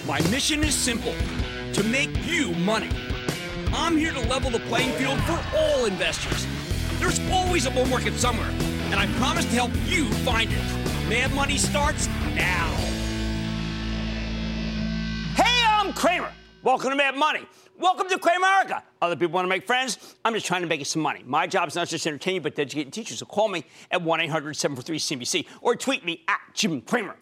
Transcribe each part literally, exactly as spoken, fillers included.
My mission is simple, to make you money. I'm here to level the playing field for all investors. There's always a bull market somewhere, and I promise to help you find it. Mad Money starts now. Hey, I'm Kramer. Welcome to Mad Money. Welcome to Cramerica. Other people want to make friends. I'm just trying to make you some money. My job is not just to entertain you, but to educate and teach you. So call me at one eight hundred seven four three C B C or tweet me at Jim Cramer.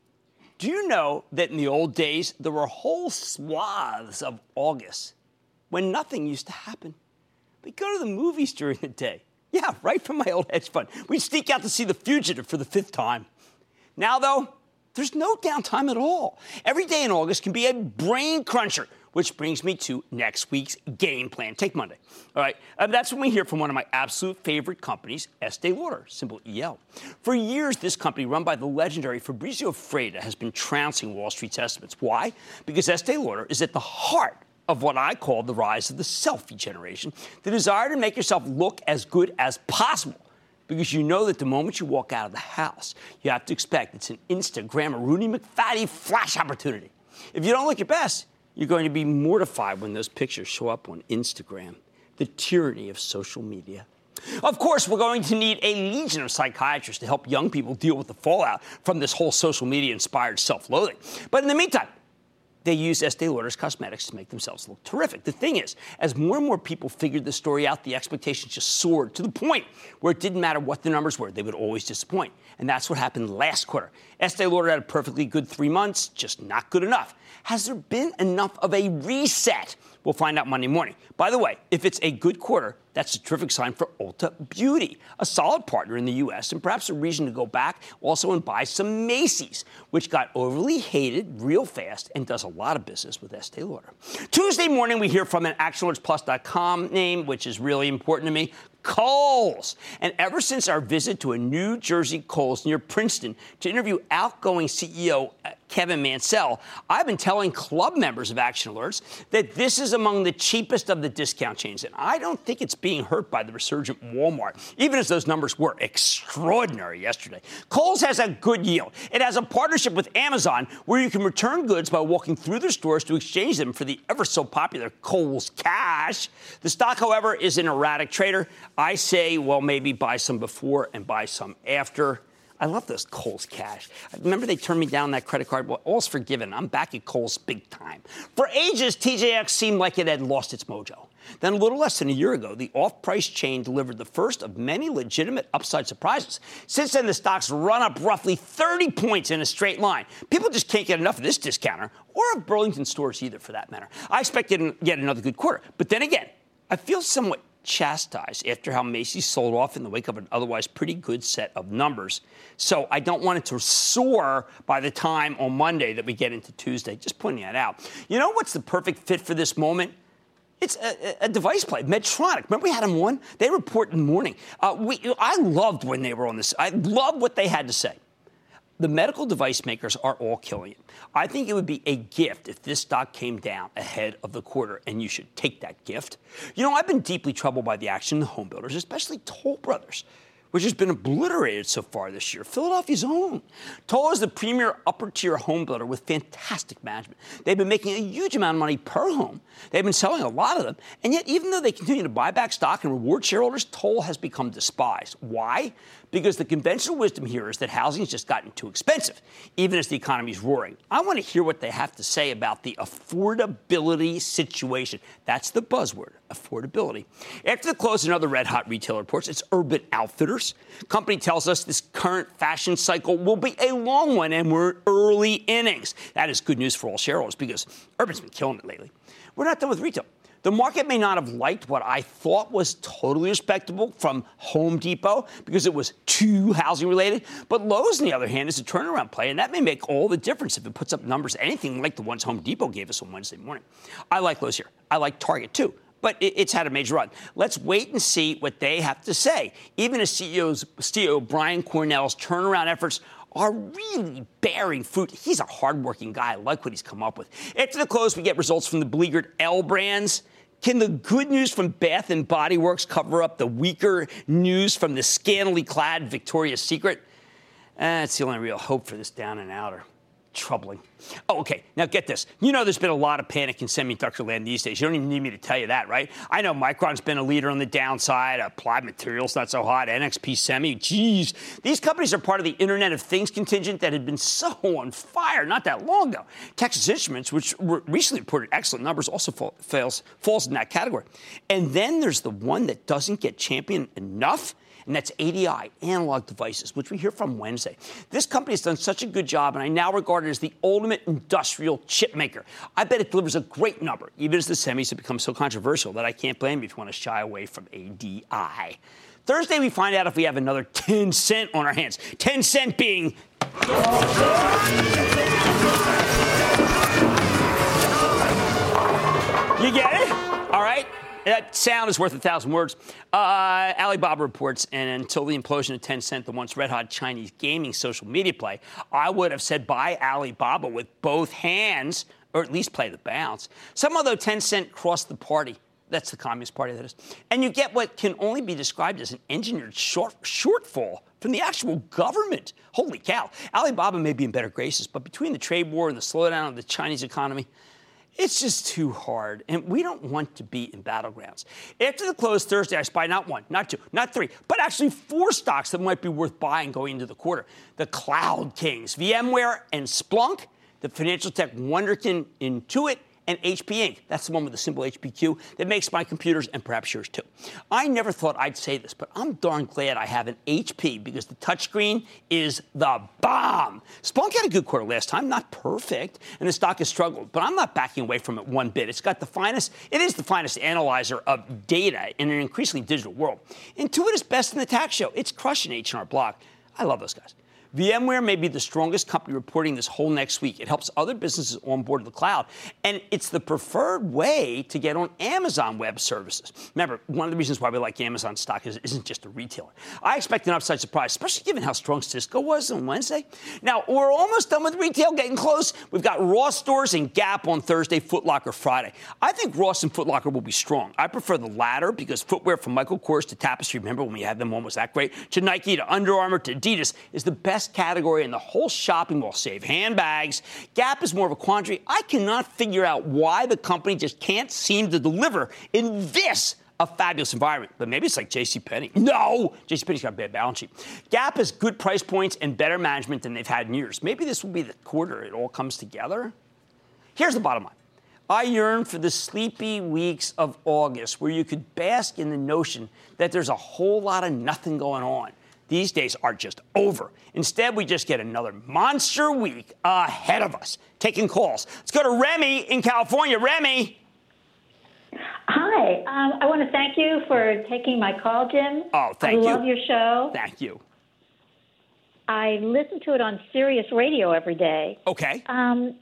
Do you know that in the old days, there were whole swaths of August when nothing used to happen? We'd go to the movies during the day. Yeah, right from my old hedge fund. We'd sneak out to see The Fugitive for the fifth time. Now, though, there's no downtime at all. Every day in August can be a brain cruncher, which brings me to next week's game plan. Take Monday. All right. Um, that's when we hear from one of my absolute favorite companies, Estee Lauder, symbol E L. For years, this company, run by the legendary Fabrizio Freda, has been trouncing Wall Street's estimates. Why? Because Estee Lauder is at the heart of what I call the rise of the selfie generation, the desire to make yourself look as good as possible. Because you know that the moment you walk out of the house, you have to expect it's an Instagram Rooney McFaddy flash opportunity. If you don't look your best, you're going to be mortified when those pictures show up on Instagram. The tyranny of social media. Of course, we're going to need a legion of psychiatrists to help young people deal with the fallout from this whole social media-inspired self-loathing. But in the meantime, they use Estee Lauder's cosmetics to make themselves look terrific. The thing is, as more and more people figured the story out, the expectations just soared to the point where it didn't matter what the numbers were. They would always disappoint. And that's what happened last quarter. Estee Lauder had a perfectly good three months, just not good enough. Has there been enough of a reset? We'll find out Monday morning. By the way, if it's a good quarter, that's a terrific sign for Ulta Beauty, a solid partner in the U S and perhaps a reason to go back also and buy some Macy's, which got overly hated real fast and does a lot of business with Estee Lauder. Tuesday morning, we hear from an action alerts plus dot com name, which is really important to me, Kohl's. And ever since our visit to a New Jersey Kohl's near Princeton to interview outgoing C E O Kevin Mansell, I've been telling club members of Action Alerts that this is among the cheapest of the discount chains. And I don't think it's being hurt by the resurgent Walmart, even as those numbers were extraordinary yesterday. Kohl's has a good yield. It has a partnership with Amazon where you can return goods by walking through their stores to exchange them for the ever so popular Kohl's Cash. The stock, however, is an erratic trader. I say, well, maybe buy some before and buy some after. I love those Kohl's Cash. Remember they turned me down that credit card? Well, all's forgiven. I'm back at Kohl's big time. For ages, T J X seemed like it had lost its mojo. Then a little less than a year ago, the off-price chain delivered the first of many legitimate upside surprises. Since then, the stock's run up roughly thirty points in a straight line. People just can't get enough of this discounter, or of Burlington stores either, for that matter. I expect it to get another good quarter. But then again, I feel somewhat chastised after how Macy's sold off in the wake of an otherwise pretty good set of numbers. So I don't want it to soar by the time on Monday that we get into Tuesday. Just pointing that out. You know what's the perfect fit for this moment? It's a, a device play, Medtronic. Remember we had them on? They report in the morning. Uh, we, I loved when they were on this. I loved what they had to say. The medical device makers are all killing it. I think it would be a gift if this stock came down ahead of the quarter, and you should take that gift. You know, I've been deeply troubled by the action of the home builders, especially Toll Brothers, which has been obliterated so far this year. Philadelphia's own. Toll is the premier upper-tier home builder with fantastic management. They've been making a huge amount of money per home. They've been selling a lot of them. And yet, even though they continue to buy back stock and reward shareholders, Toll has become despised. Why? Because the conventional wisdom here is that housing has just gotten too expensive, even as the economy is roaring. I want to hear what they have to say about the affordability situation. That's the buzzword, affordability. After the close, another red-hot retailer reports. It's Urban Outfitters. Company tells us this current fashion cycle will be a long one, and we're in early innings. That is good news for all shareholders because Urban's been killing it lately. We're not done with retail. The market may not have liked what I thought was totally respectable from Home Depot because it was too housing related. But Lowe's, on the other hand, is a turnaround play, and that may make all the difference if it puts up numbers anything like the ones Home Depot gave us on Wednesday morning. I like Lowe's here. I like Target, too. But it's had a major run. Let's wait and see what they have to say. Even as C E O's, C E O Brian Cornell's turnaround efforts are really bearing fruit. He's a hardworking guy. I like what he's come up with. After the close, we get results from the beleaguered L brands. Can the good news from Bath and Body Works cover up the weaker news from the scantily clad Victoria's Secret? Eh, it's the only real hope for this down and outer. troubling. Oh, okay. Now get this. You know there's been a lot of panic in semiconductor land these days. You don't even need me to tell you that, right? I know Micron's been a leader on the downside. Applied Materials not so hot. N X P Semi, geez. These companies are part of the Internet of Things contingent that had been so on fire not that long ago. Texas Instruments, which recently reported excellent numbers, also fall, fails, falls in that category. And then there's the one that doesn't get championed enough, and that's A D I, Analog Devices, which we hear from Wednesday. This company has done such a good job, and I now regard it as the ultimate industrial chip maker. I bet it delivers a great number, even as the semis have become so controversial that I can't blame you if you want to shy away from A D I. Thursday, we find out if we have another ten cent on our hands. ten cent being... You get it? All right? That sound is worth a thousand words. Uh, Alibaba reports, and until the implosion of Tencent, the once red-hot Chinese gaming social media play, I would have said buy Alibaba with both hands, or at least play the bounce. Somehow, though, Tencent crossed the party. That's the Communist Party, that is. And you get what can only be described as an engineered short, shortfall from the actual government. Holy cow. Alibaba may be in better graces, but between the trade war and the slowdown of the Chinese economy, it's just too hard, and we don't want to be in battlegrounds. After the close Thursday, I spy not one, not two, not three, but actually four stocks that might be worth buying going into the quarter. The Cloud Kings, VMware and Splunk, the financial tech Wunderkind, Intuit, and H P Incorporated. That's the one with the symbol H P Q that makes my computers and perhaps yours too. I never thought I'd say this, but I'm darn glad I have an H P because the touchscreen is the bomb. Splunk had a good quarter last time, not perfect, and the stock has struggled, but I'm not backing away from it one bit. It's got the finest, it is the finest analyzer of data in an increasingly digital world. Intuit is best in the tax show. It's crushing H and R Block. I love those guys. VMware may be the strongest company reporting this whole next week. It helps other businesses onboard the cloud, and it's the preferred way to get on Amazon Web Services. Remember, one of the reasons why we like Amazon stock is it isn't just a retailer. I expect an upside surprise, especially given how strong Cisco was on Wednesday. Now, we're almost done with retail, getting close. We've got Ross Stores and Gap on Thursday, Foot Locker Friday. I think Ross and Foot Locker will be strong. I prefer the latter because footwear from Michael Kors to Tapestry, remember when we had them on, was that great? To Nike, to Under Armour, to Adidas is the best category in the whole shopping mall, save handbags. Gap is more of a quandary. I cannot figure out why the company just can't seem to deliver in this a fabulous environment. But maybe it's like JCPenney. No! JCPenney's got a bad balance sheet. Gap has good price points and better management than they've had in years. Maybe this will be the quarter it all comes together. Here's the bottom line. I yearn for the sleepy weeks of August where you could bask in the notion that there's a whole lot of nothing going on. These days are just over. Instead, we just get another monster week ahead of us. Taking calls. Let's go to Remy in California. Remy. Hi. Um, I want to thank you for taking my call, Jim. Oh, thank I you. I love your show. Thank you. I listen to it on Sirius Radio every day. Okay. Um,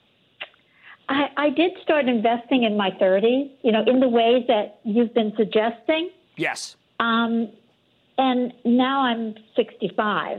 I, I did start investing in my thirties, you know, in the ways that you've been suggesting. Yes. Um, and now I'm sixty-five.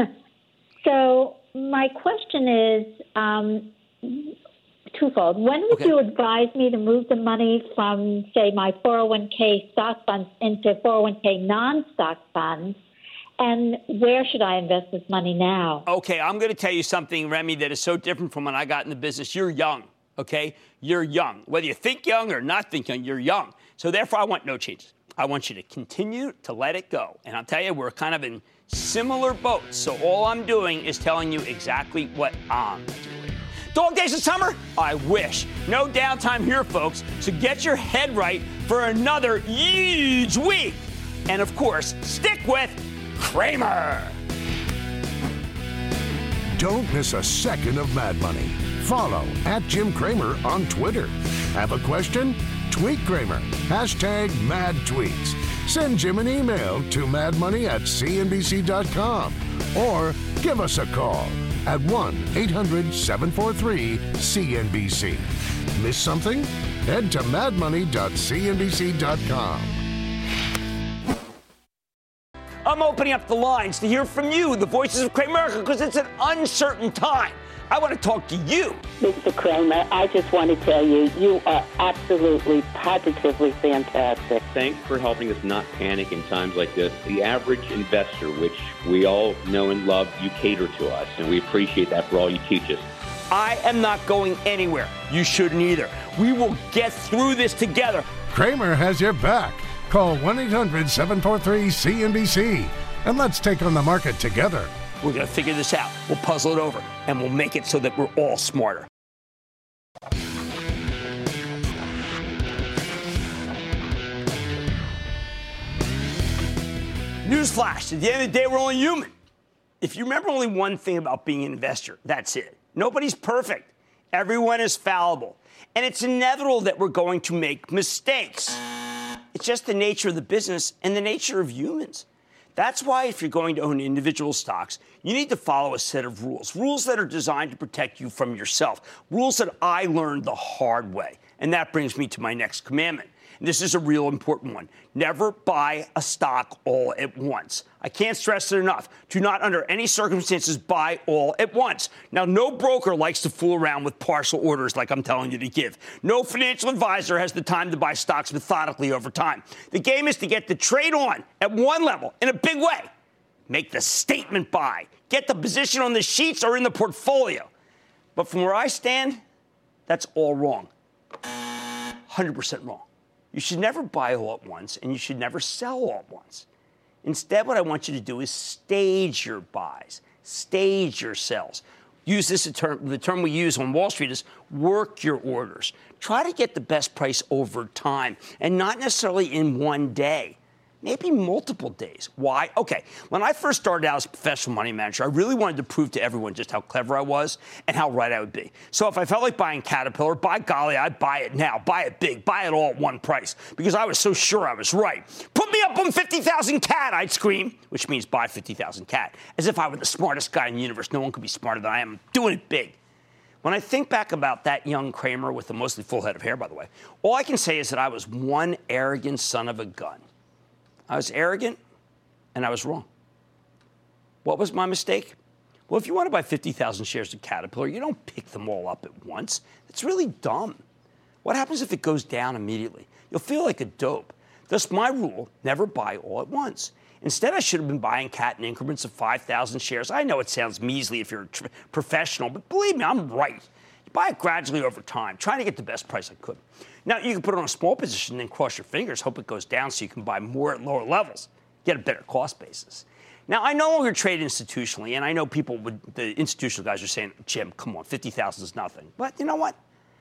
So my question is um, twofold. When would okay. you advise me to move the money from, say, my four oh one k stock funds into four oh one k non-stock funds? And where should I invest this money now? Okay, I'm going to tell you something, Remy, that is so different from when I got in the business. You're young, okay? You're young. Whether you think young or not think young, you're young. So therefore, I want no changes. I want you to continue to let it go. And I'll tell you, we're kind of in similar boats. So all I'm doing is telling you exactly what I'm doing. Dog days of summer? I wish. No downtime here, folks. So get your head right for another huge week. And of course, stick with Cramer. Don't miss a second of Mad Money. Follow at Jim Cramer on Twitter. Have a question? Tweet Cramer. Hashtag Mad Tweets. Send Jim an email to madmoney at c n b c dot com or give us a call at one eight hundred seven four three C N B C. Miss something? Head to mad money dot c n b c dot com. I'm opening up the lines to hear from you, the voices of Cramerica, because it's an uncertain time. I want to talk to you. Mister Cramer, I just want to tell you, you are absolutely, positively fantastic. Thanks for helping us not panic in times like this. The average investor, which we all know and love, you cater to us, and we appreciate that for all you teach us. I am not going anywhere. You shouldn't either. We will get through this together. Cramer has your back. Call one eight hundred seven four three C N B C and let's take on the market together. We're going to figure this out. We'll puzzle it over, and we'll make it so that we're all smarter. Newsflash, at the end of the day, we're only human. If you remember only one thing about being an investor, that's it. Nobody's perfect. Everyone is fallible. And it's inevitable that we're going to make mistakes. It's just the nature of the business and the nature of humans. That's why if you're going to own individual stocks, you need to follow a set of rules. Rules that are designed to protect you from yourself. Rules that I learned the hard way. And that brings me to my next commandment. And this is a real important one. Never buy a stock all at once. I can't stress it enough. Do not, under any circumstances, buy all at once. Now, no broker likes to fool around with partial orders like I'm telling you to give. No financial advisor has the time to buy stocks methodically over time. The game is to get the trade on at one level in a big way. Make the statement buy. Get the position on the sheets or in the portfolio. But from where I stand, that's all wrong. one hundred percent wrong. You should never buy all at once, and you should never sell all at once. Instead, what I want you to do is stage your buys, stage your sells. Use this term, the term we use on Wall Street is work your orders. Try to get the best price over time, and not necessarily in one day. Maybe multiple days. Why? Okay, when I first started out as a professional money manager, I really wanted to prove to everyone just how clever I was and how right I would be. So if I felt like buying Caterpillar, by golly, I'd buy it now, buy it big, buy it all at one price, because I was so sure I was right. Put me up on fifty thousand cat, I'd scream, which means buy fifty thousand cat, as if I were the smartest guy in the universe. No one could be smarter than I am. I'm doing it big. When I think back about that young Cramer with a mostly full head of hair, by the way, all I can say is that I was one arrogant son of a gun. I was arrogant, and I was wrong. What was my mistake? Well, if you want to buy fifty thousand shares of Caterpillar, you don't pick them all up at once. It's really dumb. What happens if it goes down immediately? You'll feel like a dope. Thus, my rule, never buy all at once. Instead, I should have been buying Cat in increments of five thousand shares. I know it sounds measly if you're a tr- professional, but believe me, I'm right. You buy it gradually over time, trying to get the best price I could. Now, you can put it on a small position and cross your fingers, hope it goes down so you can buy more at lower levels, get a better cost basis. Now, I no longer trade institutionally, and I know people would, the institutional guys are saying, Jim, come on, fifty thousand is nothing. But you know what?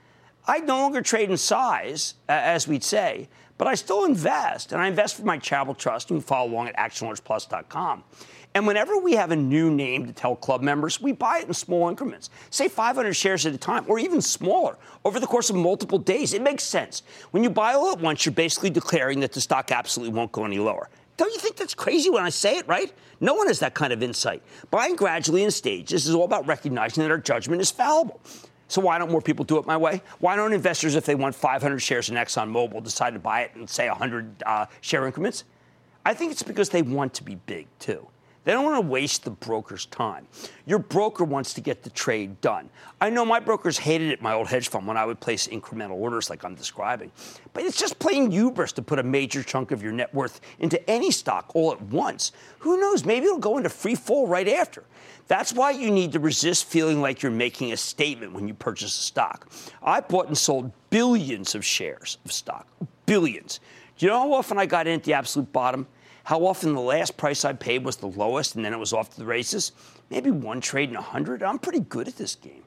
I no longer trade in size, uh, as we'd say, but I still invest, and I invest for my charitable trust. You can follow along at action alerts plus dot com. And whenever we have a new name to tell club members, we buy it in small increments, say five hundred shares at a time, or even smaller, over the course of multiple days. It makes sense. When you buy all at once, you're basically declaring that the stock absolutely won't go any lower. Don't you think that's crazy when I say it, right? No one has that kind of insight. Buying gradually in stages is all about recognizing that our judgment is fallible. So why don't more people do it my way? Why don't investors, if they want five hundred shares in ExxonMobil, decide to buy it in, say, one hundred uh, share increments? I think it's because they want to be big, too. They don't want to waste the broker's time. Your broker wants to get the trade done. I know my brokers hated it, my old hedge fund, when I would place incremental orders like I'm describing. But it's just plain hubris to put a major chunk of your net worth into any stock all at once. Who knows? Maybe it'll go into free fall right after. That's why you need to resist feeling like you're making a statement when you purchase a stock. I bought and sold billions of shares of stock. Billions. Do you know how often I got in at the absolute bottom? How often the last price I paid was the lowest and then it was off to the races? Maybe one trade in a hundred. I'm pretty good at this game.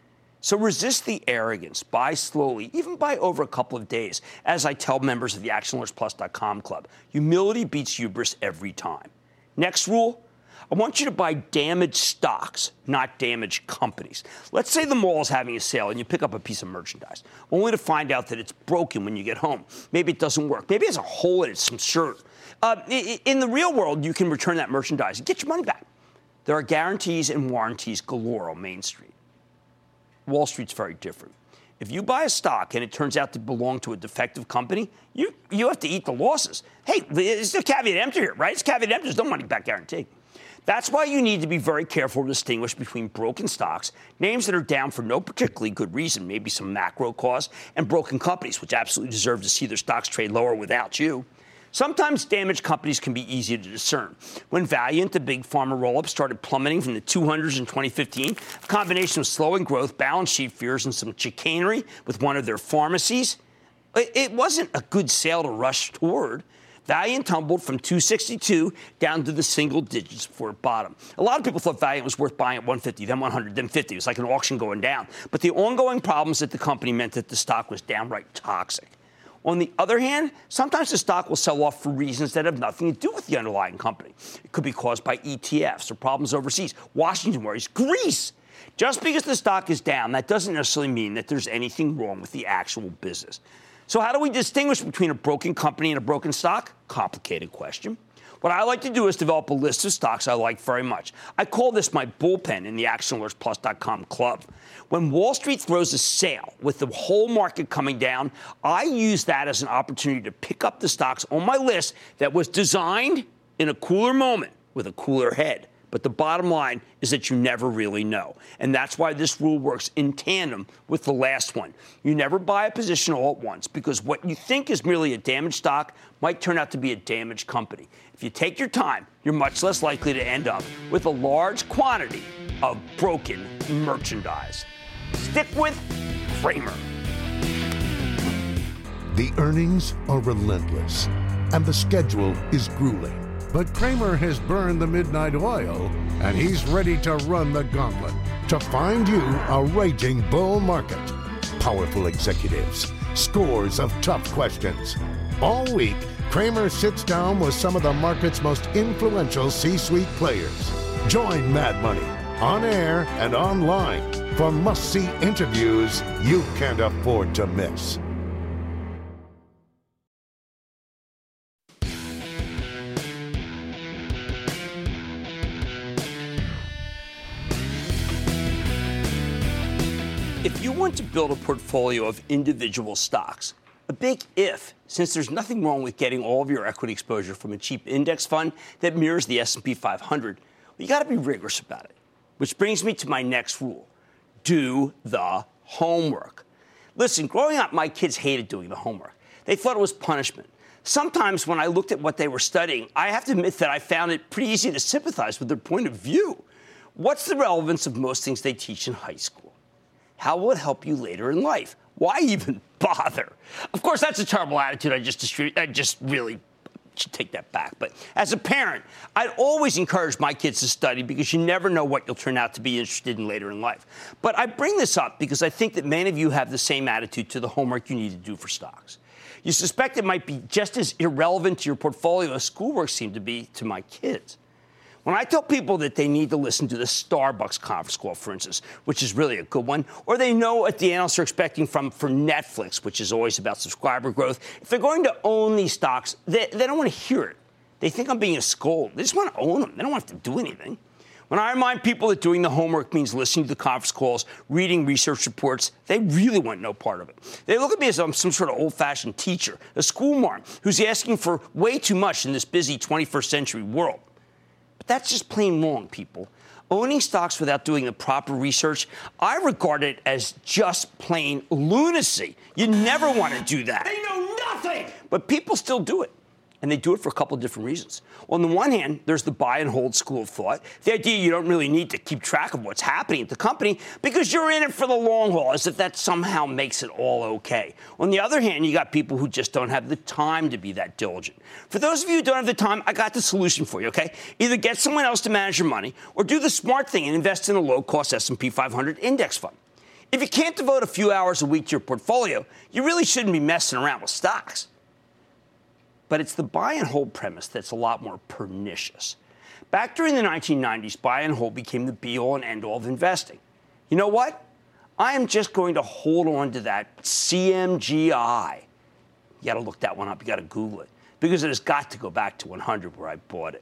So resist the arrogance. Buy slowly, even buy over a couple of days, as I tell members of the action alerts plus dot com club. Humility beats hubris every time. Next rule, I want you to buy damaged stocks, not damaged companies. Let's say the mall is having a sale and you pick up a piece of merchandise, only to find out that it's broken when you get home. Maybe it doesn't work. Maybe it has a hole in it, some shirt. Uh, in the real world, you can return that merchandise and get your money back. There are guarantees and warranties galore on Main Street. Wall Street's very different. If you buy a stock and it turns out to belong to a defective company, you, you have to eat the losses. Hey, it's a caveat emptor here, right? It's caveat emptor. There's no money back guarantee. That's why you need to be very careful to distinguish between broken stocks, names that are down for no particularly good reason, maybe some macro cause, and broken companies, which absolutely deserve to see their stocks trade lower without you. Sometimes damaged companies can be easy to discern. When Valeant, the big pharma roll-up, started plummeting from the two hundreds in twenty fifteen, a combination of slowing growth, balance sheet fears, and some chicanery with one of their pharmacies, it wasn't a good sale to rush toward. Valeant tumbled from two sixty-two down to the single digits before it bottomed. A lot of people thought Valeant was worth buying at one fifty, then one hundred, then fifty. It was like an auction going down. But the ongoing problems at the company meant that the stock was downright toxic. On the other hand, sometimes the stock will sell off for reasons that have nothing to do with the underlying company. It could be caused by E T Fs or problems overseas. Washington worries Greece. Just because the stock is down, that doesn't necessarily mean that there's anything wrong with the actual business. So how do we distinguish between a broken company and a broken stock? Complicated question. What I like to do is develop a list of stocks I like very much. I call this my bullpen in the Action Alerts Plus dot com club. When Wall Street throws a sale with the whole market coming down, I use that as an opportunity to pick up the stocks on my list that was designed in a cooler moment with a cooler head. But the bottom line is that you never really know. And that's why this rule works in tandem with the last one. You never buy a position all at once because what you think is merely a damaged stock might turn out to be a damaged company. If you take your time, you're much less likely to end up with a large quantity of broken merchandise. Stick with Cramer. The earnings are relentless, and the schedule is grueling. But Cramer has burned the midnight oil, and he's ready to run the gauntlet to find you a raging bull market. Powerful executives, scores of tough questions. All week, Cramer sits down with some of the market's most influential C-suite players. Join Mad Money on air and online for must-see interviews you can't afford to miss. If you want to build a portfolio of individual stocks, a big if, since there's nothing wrong with getting all of your equity exposure from a cheap index fund that mirrors the S and P five hundred, you got to be rigorous about it. Which brings me to my next rule. Do the homework. Listen, growing up, my kids hated doing the homework. They thought it was punishment. Sometimes when I looked at what they were studying, I have to admit that I found it pretty easy to sympathize with their point of view. What's the relevance of most things they teach in high school? How will it help you later in life? Why even bother? Of course, that's a terrible attitude. I just distribute. I just really should take that back. But as a parent, I'd always encourage my kids to study because you never know what you'll turn out to be interested in later in life. But I bring this up because I think that many of you have the same attitude to the homework you need to do for stocks. You suspect it might be just as irrelevant to your portfolio as schoolwork seemed to be to my kids. When I tell people that they need to listen to the Starbucks conference call, for instance, which is really a good one, or they know what the analysts are expecting from for Netflix, which is always about subscriber growth, if they're going to own these stocks, they, they don't want to hear it. They think I'm being a scold. They just want to own them. They don't want to do anything. When I remind people that doing the homework means listening to the conference calls, reading research reports, they really want no part of it. They look at me as I'm some sort of old-fashioned teacher, a schoolmarm, who's asking for way too much in this busy twenty-first century world. But that's just plain wrong, people. Owning stocks without doing the proper research, I regard it as just plain lunacy. You never want to do that. They know nothing! But people still do it. And they do it for a couple of different reasons. On the one hand, there's the buy and hold school of thought. The idea you don't really need to keep track of what's happening at the company because you're in it for the long haul, as if that somehow makes it all okay. On the other hand, you got people who just don't have the time to be that diligent. For those of you who don't have the time, I got the solution for you, okay? Either get someone else to manage your money or do the smart thing and invest in a low-cost S and P five hundred index fund. If you can't devote a few hours a week to your portfolio, you really shouldn't be messing around with stocks. But it's the buy and hold premise that's a lot more pernicious. Back during the nineteen nineties, buy and hold became the be-all and end-all of investing. You know what? I am just going to hold on to that C M G I. You got to look that one up. You got to Google it. Because it has got to go back to one hundred where I bought it.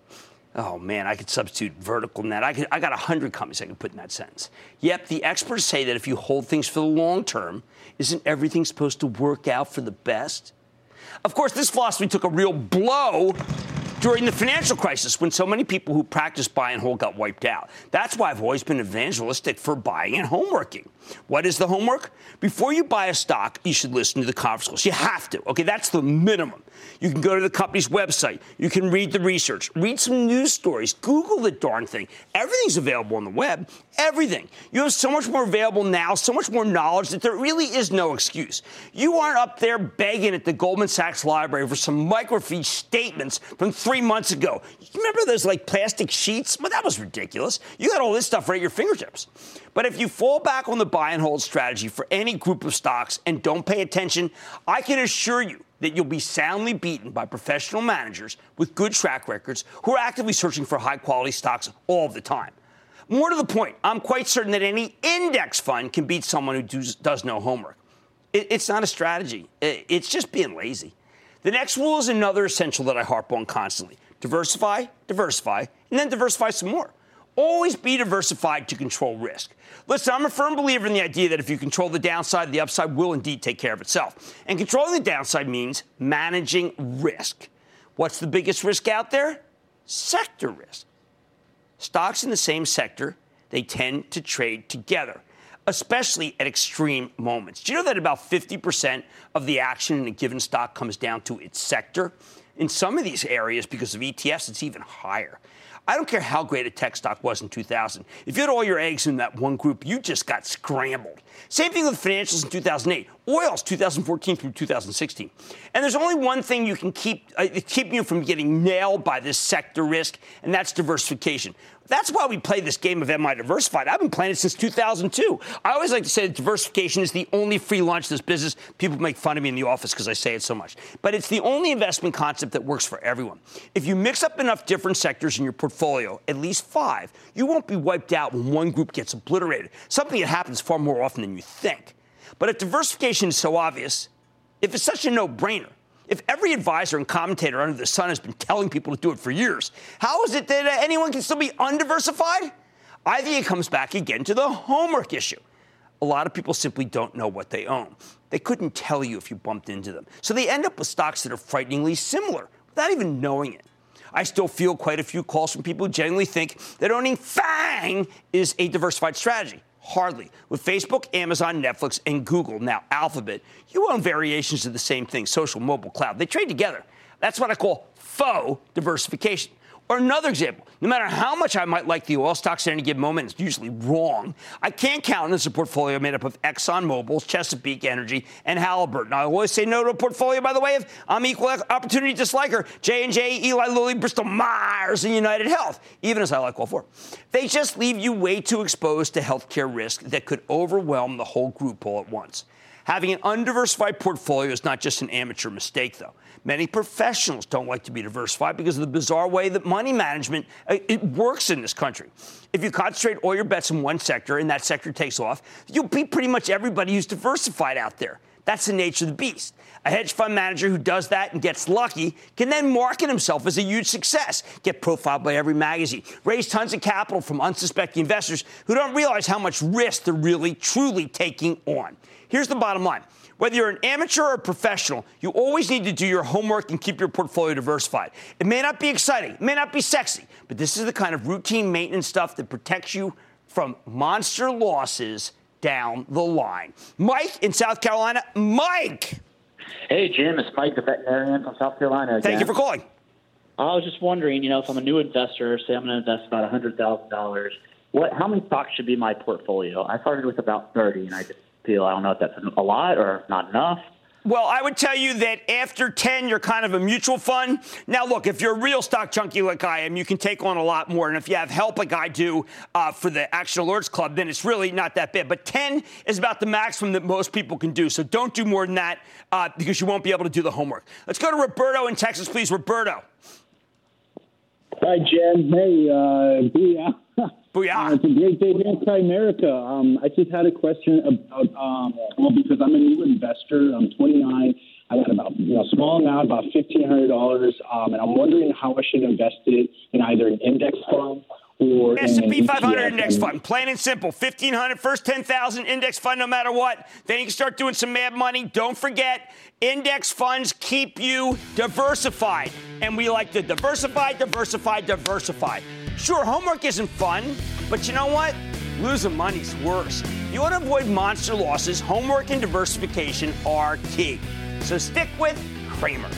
Oh, man, I could substitute vertical net. I, could, I got one hundred companies I could put in that sentence. Yep, the experts say that if you hold things for the long term, isn't everything supposed to work out for the best? Of course, this philosophy took a real blow during the financial crisis when so many people who practiced buy and hold got wiped out. That's why I've always been evangelistic for buying and homeworking. What is the homework? Before you buy a stock, you should listen to the conference calls. You have to. Okay, that's the minimum. You can go to the company's website. You can read the research. Read some news stories. Google the darn thing. Everything's available on the web. Everything. You have so much more available now, so much more knowledge that there really is no excuse. You aren't up there begging at the Goldman Sachs library for some microfiche statements from three months ago. You remember those, like, plastic sheets? Well, that was ridiculous. You got all this stuff right at your fingertips. But if you fall back on the buy and hold strategy for any group of stocks and don't pay attention, I can assure you that you'll be soundly beaten by professional managers with good track records who are actively searching for high-quality stocks all the time. More to the point, I'm quite certain that any index fund can beat someone who does, does no homework. It, it's not a strategy. It, it's just being lazy. The next rule is another essential that I harp on constantly. Diversify, diversify, and then diversify some more. Always be diversified to control risk. Listen, I'm a firm believer in the idea that if you control the downside, the upside will indeed take care of itself. And controlling the downside means managing risk. What's the biggest risk out there? Sector risk. Stocks in the same sector, they tend to trade together, especially at extreme moments. Do you know that about fifty percent of the action in a given stock comes down to its sector? In some of these areas, because of E T Fs, it's even higher. I don't care how great a tech stock was in two thousand. If you had all your eggs in that one group, you just got scrambled. Same thing with financials in two thousand eight. Oil's two thousand fourteen through two thousand sixteen. And there's only one thing you can keep uh, keep you from getting nailed by this sector risk, and that's diversification. That's why we play this game of Am I Diversified? I've been playing it since two thousand two. I always like to say that diversification is the only free lunch in this business. People make fun of me in the office because I say it so much. But it's the only investment concept that works for everyone. If you mix up enough different sectors in your portfolio, at least five, you won't be wiped out when one group gets obliterated, something that happens far more often than you think. But if diversification is so obvious, if it's such a no-brainer, if every advisor and commentator under the sun has been telling people to do it for years, how is it that uh, anyone can still be undiversified? I think it comes back again to the homework issue. A lot of people simply don't know what they own. They couldn't tell you if you bumped into them. So they end up with stocks that are frighteningly similar without even knowing it. I still feel quite a few calls from people who genuinely think that owning FANG is a diversified strategy. Hardly. With Facebook, Amazon, Netflix, and Google, now Alphabet, you own variations of the same thing, social, mobile, cloud. They trade together. That's what I call faux diversification. Or another example, no matter how much I might like the oil stocks at any given moment, it's usually wrong. I can't count on this a portfolio made up of ExxonMobil, Chesapeake Energy, and Halliburton. I always say no to a portfolio, by the way, if I'm equal opportunity disliker, J and J, Eli Lilly, Bristol Myers, and United Health, even as I like all four. They just leave you way too exposed to healthcare risk that could overwhelm the whole group all at once. Having an undiversified portfolio is not just an amateur mistake, though. Many professionals don't like to be diversified because of the bizarre way that money management uh, it works in this country. If you concentrate all your bets in one sector and that sector takes off, you'll beat pretty much everybody who's diversified out there. That's the nature of the beast. A hedge fund manager who does that and gets lucky can then market himself as a huge success, get profiled by every magazine, raise tons of capital from unsuspecting investors who don't realize how much risk they're really, truly taking on. Here's the bottom line. Whether you're an amateur or a professional, you always need to do your homework and keep your portfolio diversified. It may not be exciting, it may not be sexy, but this is the kind of routine maintenance stuff that protects you from monster losses down the line. Mike in South Carolina. Mike! Hey, Jim. It's Mike, the veterinarian from South Carolina again. Thank you for calling. I was just wondering, you know, if I'm a new investor, say I'm going to invest about one hundred thousand dollars, what, how many stocks should be in my portfolio? I started with about thirty, and I just feel, I don't know if that's a lot or not enough. Well, I would tell you that after ten, you're kind of a mutual fund. Now, look, if you're a real stock junkie like I am, you can take on a lot more. And if you have help like I do uh, for the Action Alerts Club, then it's really not that bad. But ten is about the maximum that most people can do. So don't do more than that uh, because you won't be able to do the homework. Let's go to Roberto in Texas, please. Roberto. Hi, Jim. Hey, uh, booyah. Booyah. Uh, it's a great day here in Primerica. Um, I just had a question about, um, well, because I'm a new investor. I'm twenty-nine. I got about, you know, small amount, about fifteen hundred dollars. Um, and I'm wondering how I should invest it in either an index fund for S and P an five hundred E T F? index fund, plain and simple. fifteen hundred, first ten thousand index fund no matter what. Then you can start doing some mad money. Don't forget, index funds keep you diversified. And we like to diversify, diversify, diversify. Sure, homework isn't fun, but you know what? Losing money's worse. You want to avoid monster losses. Homework and diversification are key. So stick with Cramer.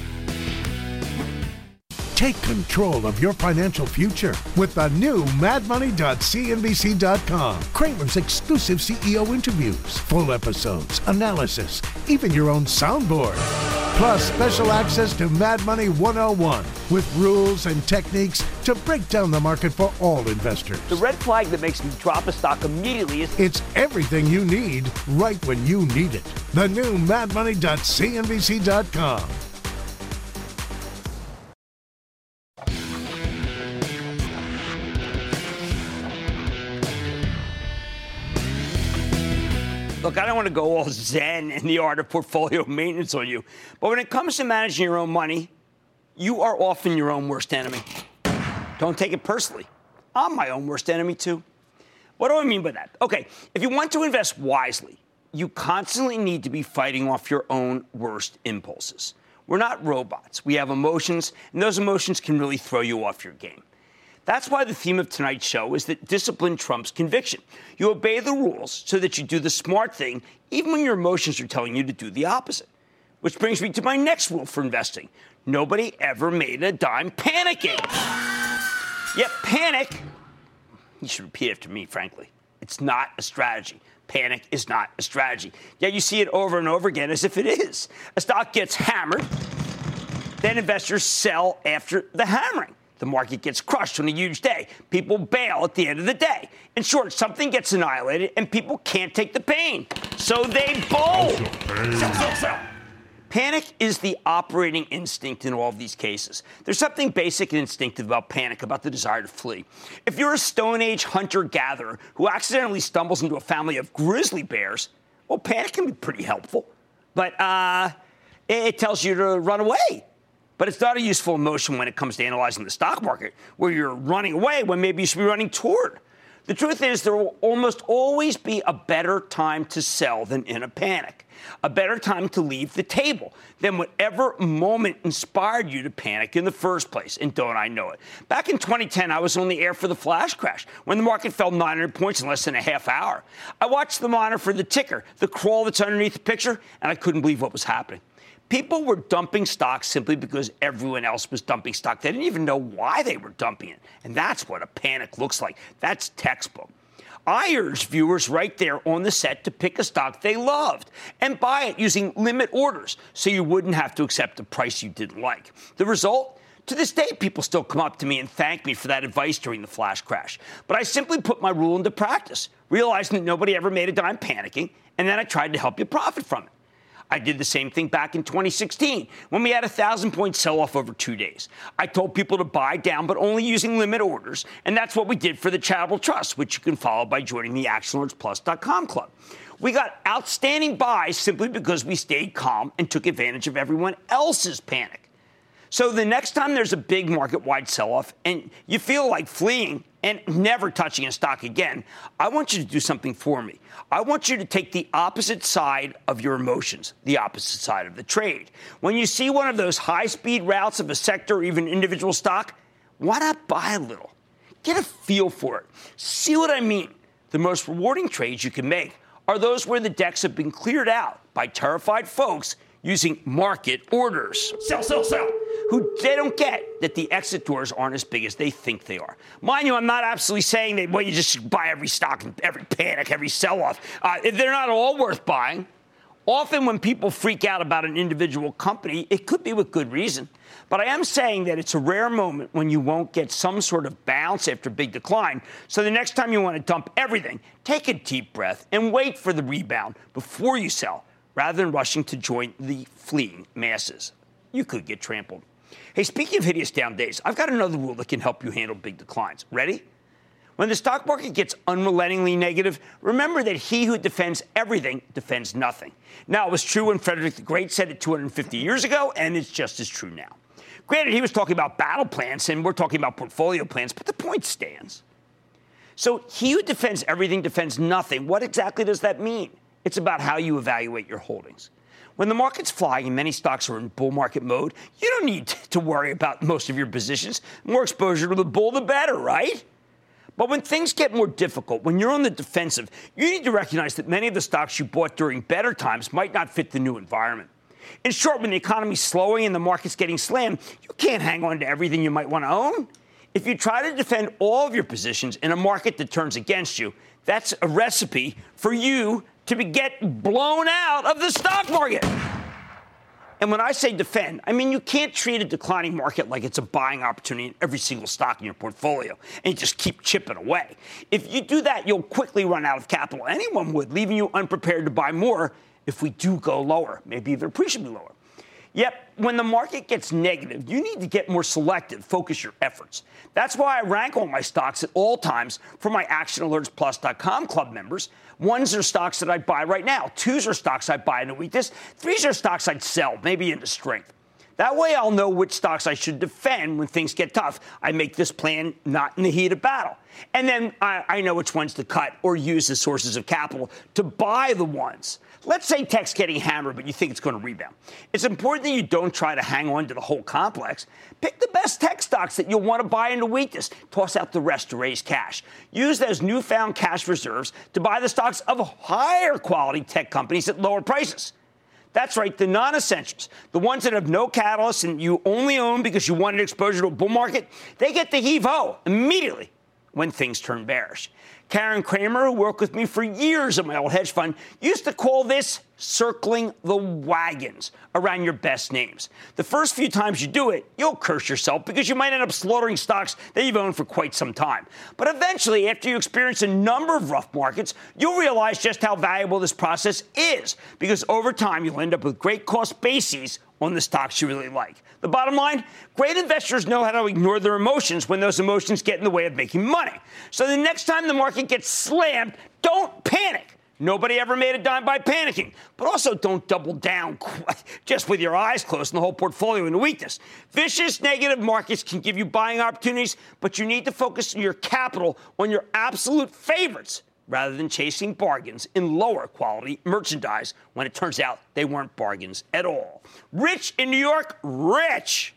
Take control of your financial future with the new mad money dot C N B C dot com. Kramer's exclusive C E O interviews, full episodes, analysis, even your own soundboard. Plus special access to Mad Money one oh one with rules and techniques to break down the market for all investors. The red flag that makes me drop a stock immediately is It's everything you need right when you need it. The new mad money dot C N B C dot com. Look, I don't want to go all zen in the art of portfolio maintenance on you, but when it comes to managing your own money, you are often your own worst enemy. Don't take it personally. I'm my own worst enemy, too. What do I mean by that? Okay, if you want to invest wisely, you constantly need to be fighting off your own worst impulses. We're not robots. We have emotions, and those emotions can really throw you off your game. That's why the theme of tonight's show is that discipline trumps conviction. You obey the rules so that you do the smart thing, even when your emotions are telling you to do the opposite. Which brings me to my next rule for investing. Nobody ever made a dime panicking. Yet panic, you should repeat after me, frankly. It's not a strategy. Panic is not a strategy. Yet you see it over and over again as if it is. A stock gets hammered, then investors sell after the hammering. The market gets crushed on a huge day. People bail at the end of the day. In short, something gets annihilated and people can't take the pain. So they bowl. Sell, sell, sell. Panic is the operating instinct in all of these cases. There's something basic and instinctive about panic, about the desire to flee. If you're a Stone Age hunter-gatherer who accidentally stumbles into a family of grizzly bears, well, panic can be pretty helpful. But uh, it tells you to run away. But it's not a useful emotion when it comes to analyzing the stock market, where you're running away when maybe you should be running toward. The truth is there will almost always be a better time to sell than in a panic, a better time to leave the table than whatever moment inspired you to panic in the first place. And don't I know it? Back in twenty ten, I was on the air for the flash crash when the market fell nine hundred points in less than a half hour. I watched the monitor for the ticker, the crawl that's underneath the picture, and I couldn't believe what was happening. People were dumping stock simply because everyone else was dumping stock. They didn't even know why they were dumping it. And that's what a panic looks like. That's textbook. I urged viewers right there on the set to pick a stock they loved and buy it using limit orders so you wouldn't have to accept a price you didn't like. The result? To this day, people still come up to me and thank me for that advice during the flash crash. But I simply put my rule into practice, realizing that nobody ever made a dime panicking, and then I tried to help you profit from it. I did the same thing back in twenty sixteen when we had a one thousand point sell-off over two days. I told people to buy down, but only using limit orders, and that's what we did for the Charitable Trust, which you can follow by joining the action alerts plus dot com club. We got outstanding buys simply because we stayed calm and took advantage of everyone else's panic. So the next time there's a big market-wide sell-off and you feel like fleeing and never touching a stock again, I want you to do something for me. I want you to take the opposite side of your emotions, the opposite side of the trade. When you see one of those high-speed routes of a sector or even individual stock, why not buy a little? Get a feel for it. See what I mean? The most rewarding trades you can make are those where the decks have been cleared out by terrified folks using market orders. Sell, sell, sell. Who they don't get that the exit doors aren't as big as they think they are. Mind you, I'm not absolutely saying that, well, you just should buy every stock, every panic, every sell-off. Uh, they're not all worth buying. Often when people freak out about an individual company, it could be with good reason. But I am saying that it's a rare moment when you won't get some sort of bounce after a big decline. So the next time you want to dump everything, take a deep breath and wait for the rebound before you sell, rather than rushing to join the fleeing masses. You could get trampled. Hey, speaking of hideous down days, I've got another rule that can help you handle big declines. Ready? When the stock market gets unrelentingly negative, remember that he who defends everything defends nothing. Now, it was true when Frederick the Great said it two hundred fifty years ago, and it's just as true now. Granted, he was talking about battle plans, and we're talking about portfolio plans, but the point stands. So he who defends everything defends nothing. What exactly does that mean? It's about how you evaluate your holdings. When the market's flying and many stocks are in bull market mode, you don't need to worry about most of your positions. More exposure to the bull, the better, right? But when things get more difficult, when you're on the defensive, you need to recognize that many of the stocks you bought during better times might not fit the new environment. In short, when the economy's slowing and the market's getting slammed, you can't hang on to everything you might want to own. If you try to defend all of your positions in a market that turns against you, that's a recipe for you to be get blown out of the stock market. And when I say defend, I mean you can't treat a declining market like it's a buying opportunity in every single stock in your portfolio and you just keep chipping away. If you do that, you'll quickly run out of capital. Anyone would, leaving you unprepared to buy more if we do go lower, maybe even appreciably lower. Yet, when the market gets negative, you need to get more selective, focus your efforts. That's why I rank all my stocks at all times for my Action Alerts Plus dot com club members. Ones are stocks that I buy right now. Twos are stocks I buy in a weakness. Threes are stocks I'd sell, maybe into strength. That way I'll know which stocks I should defend when things get tough. I make this plan not in the heat of battle. And then I, I know which ones to cut or use as sources of capital to buy the ones. Let's say tech's getting hammered, but you think it's going to rebound. It's important that you don't try to hang on to the whole complex. Pick the best tech stocks that you'll want to buy into weakness. Toss out the rest to raise cash. Use those newfound cash reserves to buy the stocks of higher quality tech companies at lower prices. That's right, the non-essentials, the ones that have no catalyst and you only own because you wanted exposure to a bull market, they get the heave-ho immediately when things turn bearish. Karen Kramer, who worked with me for years at my old hedge fund, used to call this circling the wagons around your best names. The first few times you do it, you'll curse yourself because you might end up slaughtering stocks that you've owned for quite some time. But eventually, after you experience a number of rough markets, you'll realize just how valuable this process is because over time, you'll end up with great cost bases on the stocks you really like. The bottom line, great investors know how to ignore their emotions when those emotions get in the way of making money. So the next time the market gets slammed, don't panic. Nobody ever made a dime by panicking. But also don't double down just with your eyes closed and the whole portfolio into weakness. Vicious negative markets can give you buying opportunities, but you need to focus your capital on your absolute favorites rather than chasing bargains in lower quality merchandise when it turns out they weren't bargains at all. Rich in New York, Rich.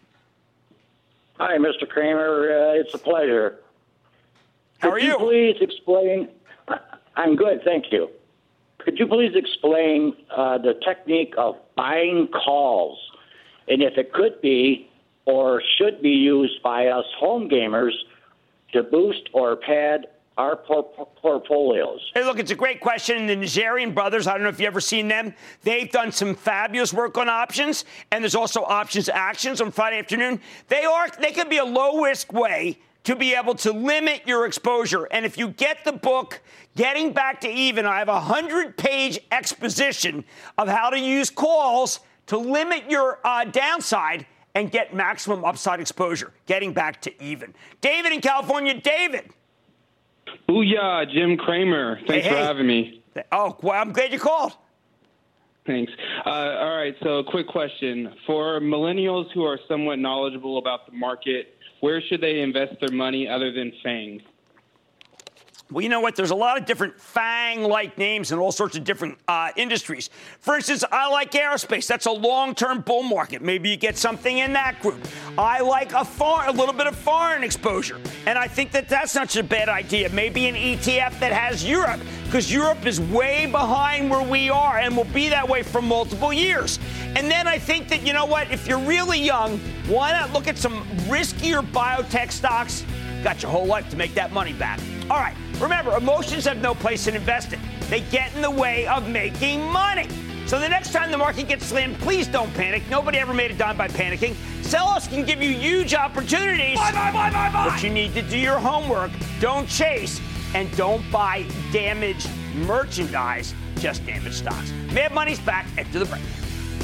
Hi, Mister Kramer. Uh, it's a pleasure. How Could are you? you please explain? I'm good, thank you. Could you please explain uh, the technique of buying calls and if it could be or should be used by us home gamers to boost or pad our por- portfolios? Hey, look, it's a great question. The Nazarian brothers, I don't know if you've ever seen them. They've done some fabulous work on options, and there's also options actions on Friday afternoon. They are they can be a low-risk way to be able to limit your exposure. And if you get the book, Getting Back to Even, I have a hundred-page exposition of how to use calls to limit your uh, downside and get maximum upside exposure. Getting Back to Even. David in California. David. Booyah, Jim Cramer. Thanks hey, for hey. having me. Oh, well, I'm glad you called. Thanks. Uh, all right, so a quick question. For millennials who are somewhat knowledgeable about the market, where should they invest their money other than FANG? Well, you know what? There's a lot of different FANG-like names in all sorts of different uh, industries. For instance, I like aerospace. That's a long-term bull market. Maybe you get something in that group. I like a, far, a little bit of foreign exposure, and I think that that's not such a bad idea. Maybe an E T F that has Europe, because Europe is way behind where we are and will be that way for multiple years. And then I think that, you know what? If you're really young, why not look at some riskier biotech stocks? Got your whole life to make that money back. All right, remember, emotions have no place in investing. They get in the way of making money. So the next time the market gets slammed, please don't panic. Nobody ever made a dime by panicking. Sell-offs can give you huge opportunities. Buy, buy, buy, buy, buy. But you need to do your homework. Don't chase, and don't buy damaged merchandise, just damaged stocks. Mad Money's back after the break.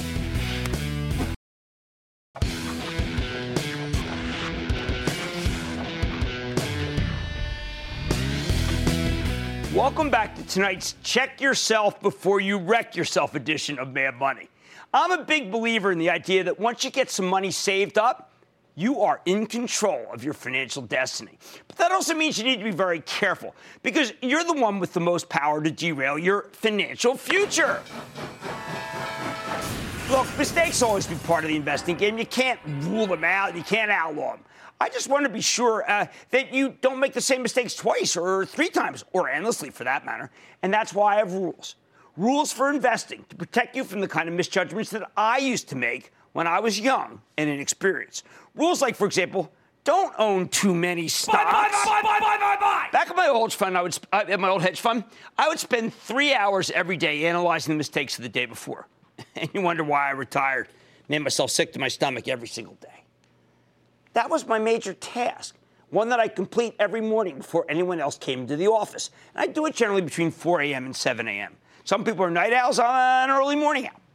Welcome back to tonight's Check Yourself Before You Wreck Yourself edition of Mad Money. I'm a big believer in the idea that once you get some money saved up, you are in control of your financial destiny. But that also means you need to be very careful because you're the one with the most power to derail your financial future. Look, mistakes always be part of the investing game. You can't rule them out. You can't outlaw them. I just want to be sure uh, that you don't make the same mistakes twice or three times, or endlessly for that matter. And that's why I have rules. Rules for investing to protect you from the kind of misjudgments that I used to make when I was young and inexperienced. Rules like, for example, don't own too many stocks. Buy, buy, buy, buy, buy, buy, buy. Back at my old fund, I would uh, at my old hedge fund, I would spend three hours every day analyzing the mistakes of the day before. And you wonder why I retired, made myself sick to my stomach every single day. That was my major task, one that I complete every morning before anyone else came into the office. And I do it generally between four a.m. and seven a.m. Some people are night owls, I'm an early morning owl.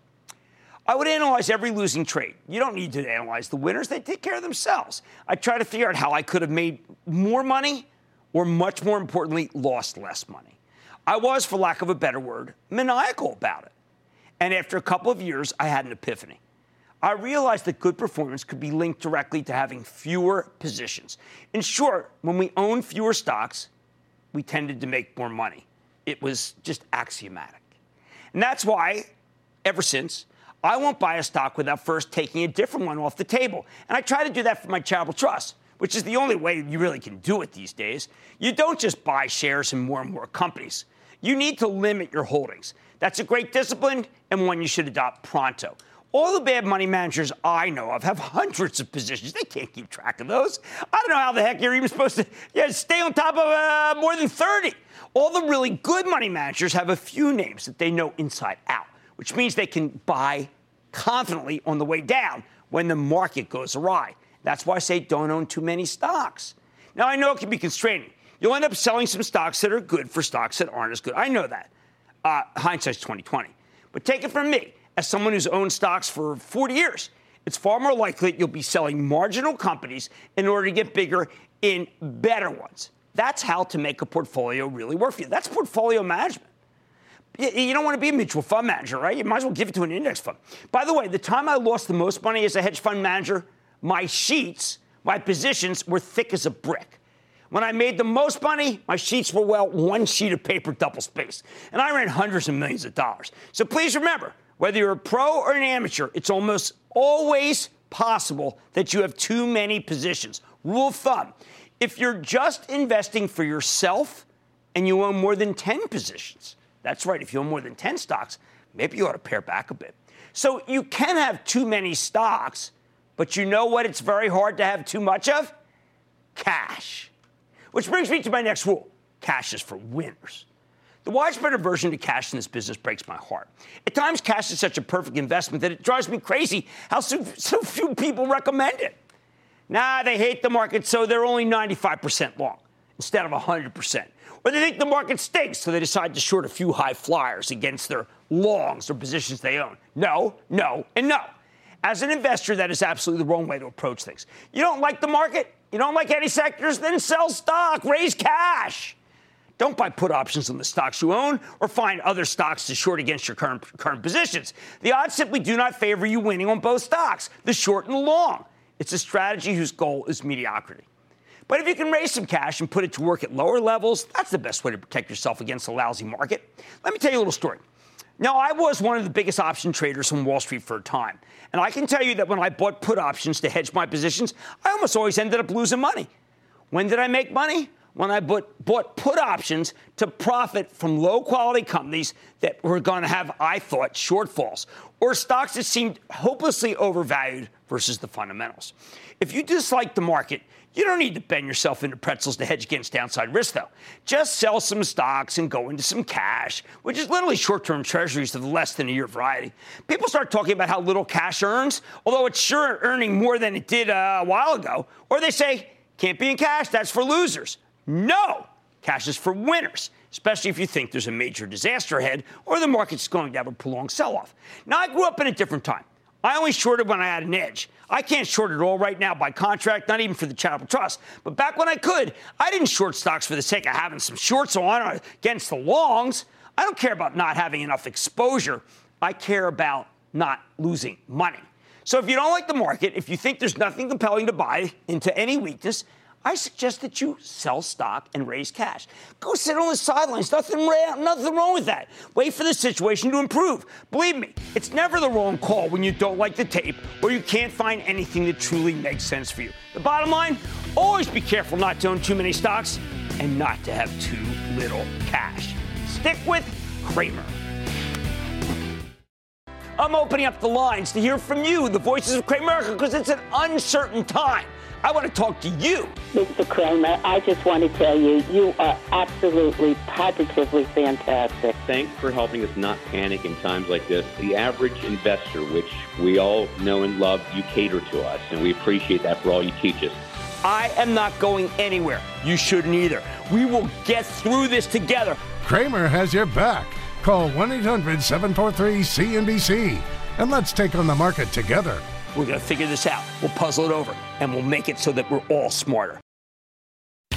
I would analyze every losing trade. You don't need to analyze the winners. They take care of themselves. I try to figure out how I could have made more money or, much more importantly, lost less money. I was, for lack of a better word, maniacal about it. And after a couple of years, I had an epiphany. I realized that good performance could be linked directly to having fewer positions. In short, when we own fewer stocks, we tended to make more money. It was just axiomatic. And that's why, ever since, I won't buy a stock without first taking a different one off the table. And I try to do that for my charitable trust, which is the only way you really can do it these days. You don't just buy shares in more and more companies. You need to limit your holdings. That's a great discipline and one you should adopt pronto. All the bad money managers I know of have hundreds of positions. They can't keep track of those. I don't know how the heck you're even supposed to yeah, stay on top of uh, more than thirty. All the really good money managers have a few names that they know inside out, which means they can buy confidently on the way down when the market goes awry. That's why I say don't own too many stocks. Now, I know it can be constraining. You'll end up selling some stocks that are good for stocks that aren't as good. I know that. Uh, hindsight's twenty twenty. But take it from me, as someone who's owned stocks for forty years, it's far more likely that you'll be selling marginal companies in order to get bigger in better ones. That's how to make a portfolio really work for you. That's portfolio management. You don't want to be a mutual fund manager, right? You might as well give it to an index fund. By the way, the time I lost the most money as a hedge fund manager, my sheets, my positions were thick as a brick. When I made the most money, my sheets were, well, one sheet of paper double-spaced. And I ran hundreds of millions of dollars. So please remember, whether you're a pro or an amateur, it's almost always possible that you have too many positions. Rule of thumb, if you're just investing for yourself and you own more than ten positions, that's right, if you own more than ten stocks, maybe you ought to pare back a bit. So you can have too many stocks, but you know what it's very hard to have too much of? Cash. Which brings me to my next rule. Cash is for winners. The widespread aversion to cash in this business breaks my heart. At times, cash is such a perfect investment that it drives me crazy how so, so few people recommend it. Nah, they hate the market, so they're only ninety-five percent long instead of one hundred percent. Or they think the market stinks, so they decide to short a few high flyers against their longs or positions they own. No, no, and no. As an investor, that is absolutely the wrong way to approach things. You don't like the market? You don't like any sectors? Then sell stock. Raise cash. Don't buy put options on the stocks you own or find other stocks to short against your current, current positions. The odds simply do not favor you winning on both stocks, the short and the long. It's a strategy whose goal is mediocrity. But if you can raise some cash and put it to work at lower levels, that's the best way to protect yourself against a lousy market. Let me tell you a little story. Now, I was one of the biggest option traders on Wall Street for a time. And I can tell you that when I bought put options to hedge my positions, I almost always ended up losing money. When did I make money? When I bought, bought put options to profit from low-quality companies that were going to have, I thought, shortfalls, or stocks that seemed hopelessly overvalued versus the fundamentals. If you dislike the market, you don't need to bend yourself into pretzels to hedge against downside risk, though. Just sell some stocks and go into some cash, which is literally short-term treasuries of the less-than-a-year variety. People start talking about how little cash earns, although it's sure earning more than it did uh, a while ago. Or they say, can't be in cash, that's for losers. No, cash is for winners, especially if you think there's a major disaster ahead or the market's going to have a prolonged sell-off. Now, I grew up in a different time. I only shorted when I had an edge. I can't short it all right now by contract, not even for the charitable trust. But back when I could, I didn't short stocks for the sake of having some shorts on against the longs. I don't care about not having enough exposure. I care about not losing money. So if you don't like the market, if you think there's nothing compelling to buy into any weakness, I suggest that you sell stock and raise cash. Go sit on the sidelines. Nothing, ra- nothing wrong with that. Wait for the situation to improve. Believe me, it's never the wrong call when you don't like the tape or you can't find anything that truly makes sense for you. The bottom line, always be careful not to own too many stocks and not to have too little cash. Stick with Cramer. I'm opening up the lines to hear from you, the voices of Cramerica, because it's an uncertain time. I want to talk to you. Mister Cramer, I just want to tell you, you are absolutely, positively fantastic. Thanks for helping us not panic in times like this. The average investor, which we all know and love, you cater to us, and we appreciate that for all you teach us. I am not going anywhere. You shouldn't either. We will get through this together. Cramer has your back. Call one eight hundred seven four three C N B C and let's take on the market together. We're going to figure this out. We'll puzzle it over, and we'll make it so that we're all smarter. The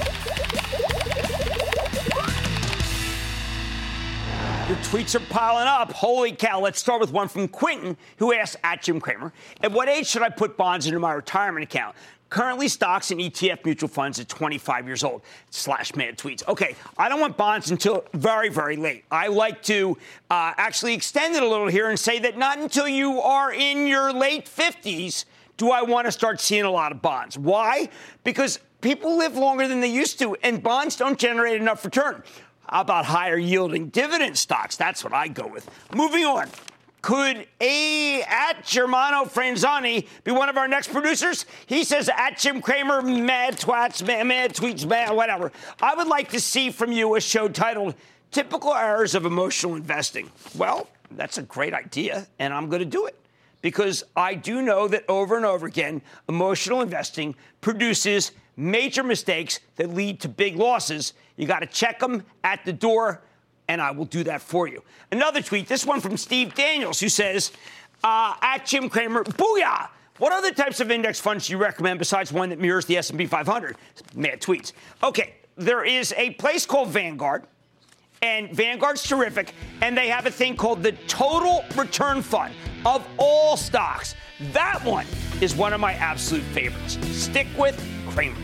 tweets are piling up. Holy cow. Let's start with one from Quentin, who asked at Jim Cramer, at what age should I put bonds into my retirement account? Currently, stocks and E T F mutual funds at twenty-five years old. Slash mad tweets. Okay, I don't want bonds until very, very late. I like to uh, actually extend it a little here and say that not until you are in your late fifties do I want to start seeing a lot of bonds. Why? Because people live longer than they used to, and bonds don't generate enough return. How about higher yielding dividend stocks? That's what I go with. Moving on. Could A at Germano Franzani be one of our next producers? He says at Jim Cramer, mad twats, mad, mad tweets, mad whatever. I would like to see from you a show titled Typical Errors of Emotional Investing. Well, that's a great idea, and I'm going to do it. Because I do know that over and over again, emotional investing produces major mistakes that lead to big losses. You got to check them at the door, and I will do that for you. Another tweet, this one from Steve Daniels, who says, uh, at Jim Cramer, booyah! What other types of index funds do you recommend besides one that mirrors the S and P five hundred? Mad tweets. Okay, there is a place called Vanguard, and Vanguard's terrific, and they have a thing called the Total Return Fund of all stocks. That one is one of my absolute favorites. Stick with Cramer.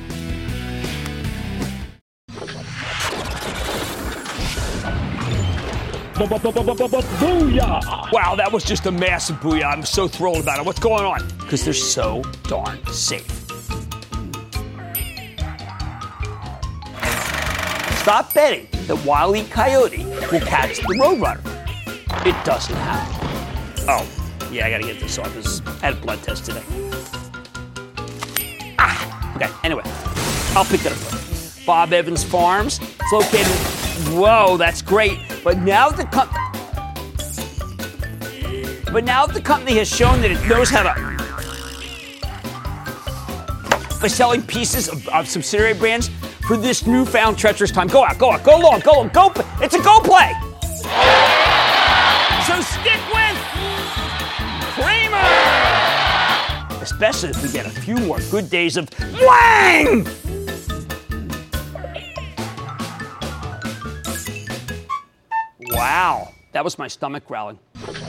Booyah! Wow, that was just a massive booyah. I'm so thrilled about it. What's going on? Because they're so darn safe. Stop betting that Wile E. Coyote will catch the Roadrunner. It doesn't happen. Oh, yeah, I gotta get this off. This, I had a blood test today. Ah, okay, anyway, I'll pick that up later. Bob Evans Farms. It's located, whoa, that's great. But now the com- But now the company has shown that it knows how to, by selling pieces of, of subsidiary brands for this newfound treacherous time. Go out, go out, go long, go long, go. It's a go play. So stick with Cramer. Especially if we get a few more good days of blang. Wow, that was my stomach growling.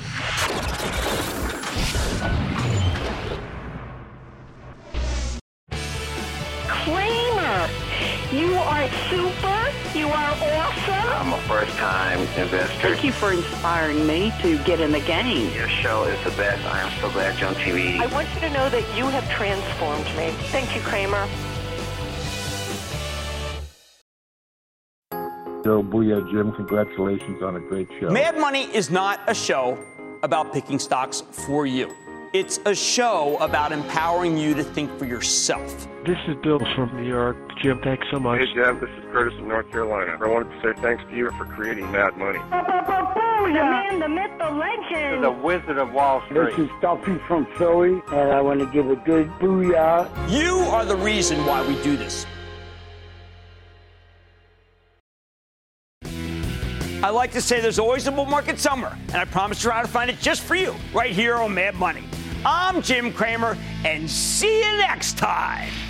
Cramer, you are super, you are awesome. I'm a first-time investor. Thank you for inspiring me to get in the game. Your show is the best. I am so glad you're on T V. I want you to know that you have transformed me. Thank you, Cramer. Yo, booyah, Jim. Congratulations on a great show. Mad Money is not a show about picking stocks for you. It's a show about empowering you to think for yourself. This is Bill from New York. Jim, thanks so much. Hey, Jim. This is Curtis from North Carolina. I wanted to say thanks to you for creating Mad Money. The man, the myth, the legend. The Wizard of Wall Street. This is Stuffy from Philly, and I want to give a good booyah. You are the reason why we do this. I like to say there's always a bull market somewhere, and I promise to try to find it just for you, right here on Mad Money. I'm Jim Cramer, and see you next time.